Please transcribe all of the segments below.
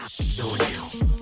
on you.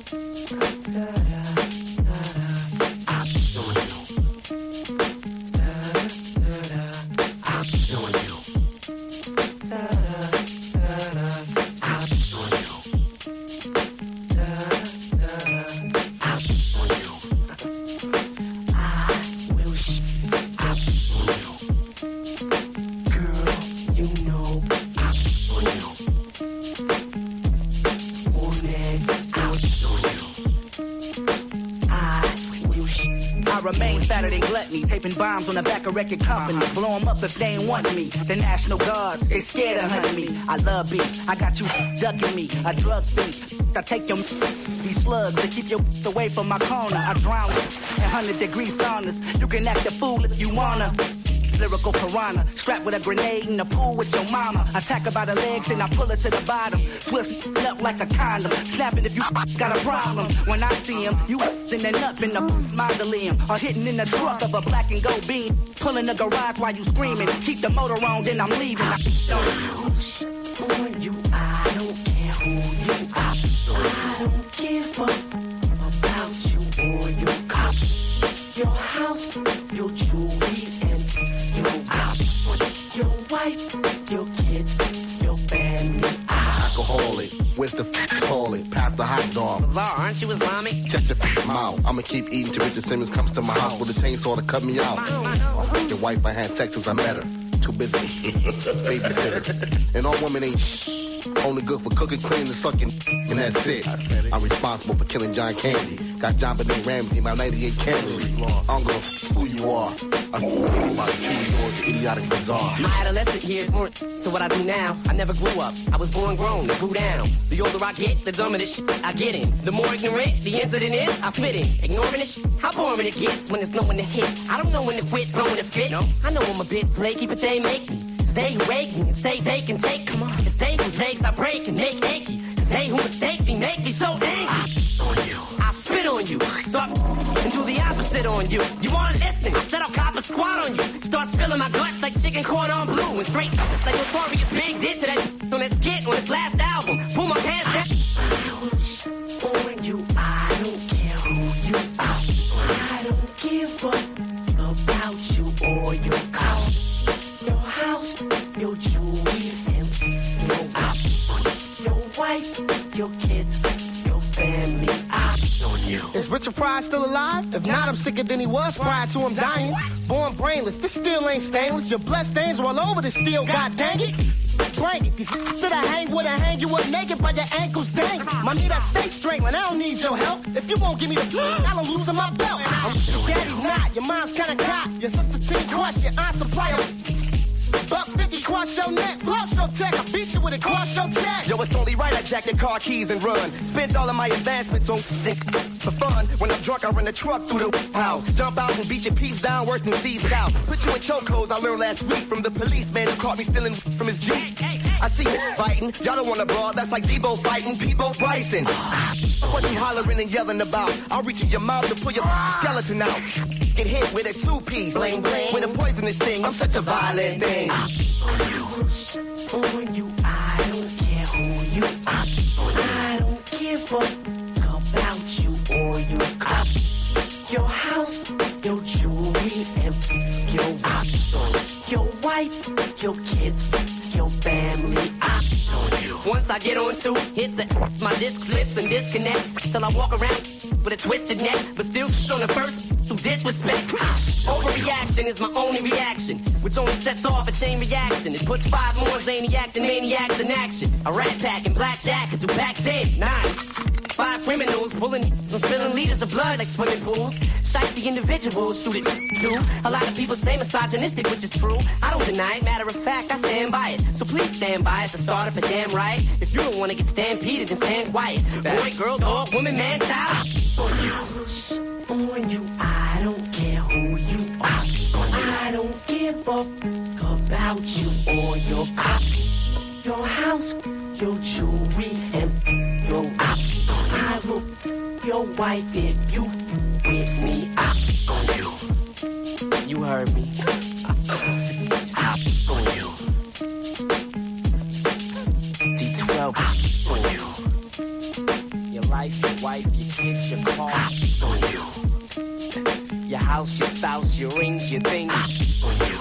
Bombs on the back of record companies, blow them up if they ain't want me. The National Guards, they scared of hunting me. I love beef, I got you ducking me. A drug thief, I take your these slugs to keep you away from my corner. I drown in 100-degree saunas. You can act a fool if you wanna. Lyrical piranha, strapped with a grenade in the pool with your mama. Attack her by the legs and I pull her to the bottom. Swift up like a condom, snapping if you got a problem. When I see him, you sending up in the mausoleum, or hitting in the truck of a black and gold beam, pulling the garage while you screaming. Keep the motor on, then I'm leaving. On you, I don't care who you are. I don't give a about you or your car, your house, your jewelry, and your wife, your kids, your family. Alcoholic, where's the calling? Pass the hot dog. Law, aren't you Islamic? Check your mouth. I'ma keep eating till Richard Simmons comes to my house with a chainsaw to cut me out. Your wife, I had sex since I met her. Too busy. Babysitter. And all women ain't only good for cooking, cleaning, and sucking, and that's it. I'm responsible for killing John Candy. Got John Benet Ramsey, my 98 Camry. I don't give a who you are. I'm about to kill you the idiotic bizarre. My adolescent years weren't to what I do now. I never grew up. I was born grown, grew down. The older I get, the dumber the shit I get in. The more ignorant the incident is, I fit in. Ignoring the shit, how boring it gets when there's no one to hit. I don't know when to quit, know when to fit. No. I know I'm a bit flaky, but they make me. They who wake me and say they can take. Come on. It's they whose legs I break and make achy. It's they who mistake me, make me so angry. I spit on you. Start and do the opposite on you. You wanna listen? Set up cop a squad on you. Start spilling my guts like chicken cordon bleu. And straight like Notorious Big did to that on that skit on his last album. Pull my pants down. On you, I don't care who you are. I don't give a about you or your car, your house, your jewelry, and your wife, your kids, your family. Is Richard Pryor still alive? If not, I'm sicker than he was prior to him dying. Born brainless, this still ain't stainless. Your blood stains are all over the steel, god dang it. Bring it, these that I hang with, I hang you up naked by your ankles dang. My need I stay strangling, I don't need your help. If you won't give me the I'll loosen my belt. I'm daddy's not, your mom's kinda cock. Your sister team crush, your aunt supply $150, cross your neck, floss your tech. I beat you with it, cross your check. Yo, it's only right I jack your car keys and run. Spent all of my advancements on for fun. When I'm drunk, I run the truck through the house. Jump out and beat your peeps down worse than Steve's out. Put you in chokeholds I learned last week from the policeman who caught me stealing from his Jeep. I see you fighting, y'all don't want to brawl. That's like Debo fighting Peebo Bryson. What you hollering and yelling about? I'll reach in your mouth to pull your skeleton out. Get hit with a two-piece, bling bling. With a poisonous thing, I'm such a violent thing. On you, I don't care who you are. I don't give a about you or your car, your house, your jewelry, and your wife, your kids, your family. Once I get on two hits, my disc slips and disconnects till I walk around with a twisted neck, but still on the first through disrespect. Overreaction is my only reaction, which only sets off a chain reaction. It puts 5 more zaniac than maniacs in action. A rat pack and black jackets who packs in 9. 5 criminals pulling and spilling liters of blood like swimming pools. Shite the individuals, shoot it too. A lot of people say misogynistic, which is true. I don't deny it, matter of fact, I stand by it. So please stand by it to start up a damn right. If you don't want to get stampeded, then stand quiet. Boy, girl, dog, woman, man, child. On you, I don't care who you are. I don't give a about you or your car, your house, your jewelry, and your I will your wife if you with me. On you. You heard me. On you. D12 on you. life, your wife, your kids, your car. Your house, your spouse, your rings, your things.